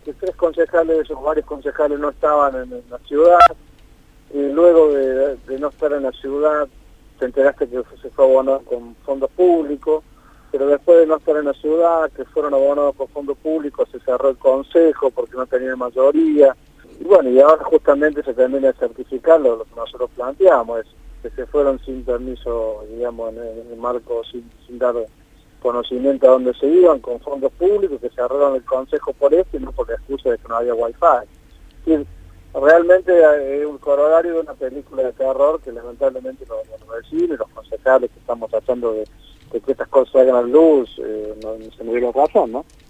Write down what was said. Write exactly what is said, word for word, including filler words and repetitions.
que tres concejales o varios concejales no estaban en, en la ciudad, y luego de, de no estar en la ciudad te enteraste que se fue abonado con fondos públicos, pero después de no estar en la ciudad, que fueron abonados con fondos públicos, se cerró el consejo porque no tenía mayoría, y bueno, y ahora justamente se termina de certificar lo, lo que nosotros planteamos, es que se fueron sin permiso, digamos, en el, en el marco, sin, sin dar conocimiento a dónde se iban, con fondos públicos, que cerraron el consejo por esto y no por la excusa de que no había wifi. Es decir, realmente es un corolario de una película de terror que lamentablemente los, los vecinos y los concejales que estamos tratando de, de que estas cosas salgan a la luz, eh, no, no se me dio razón, ¿no?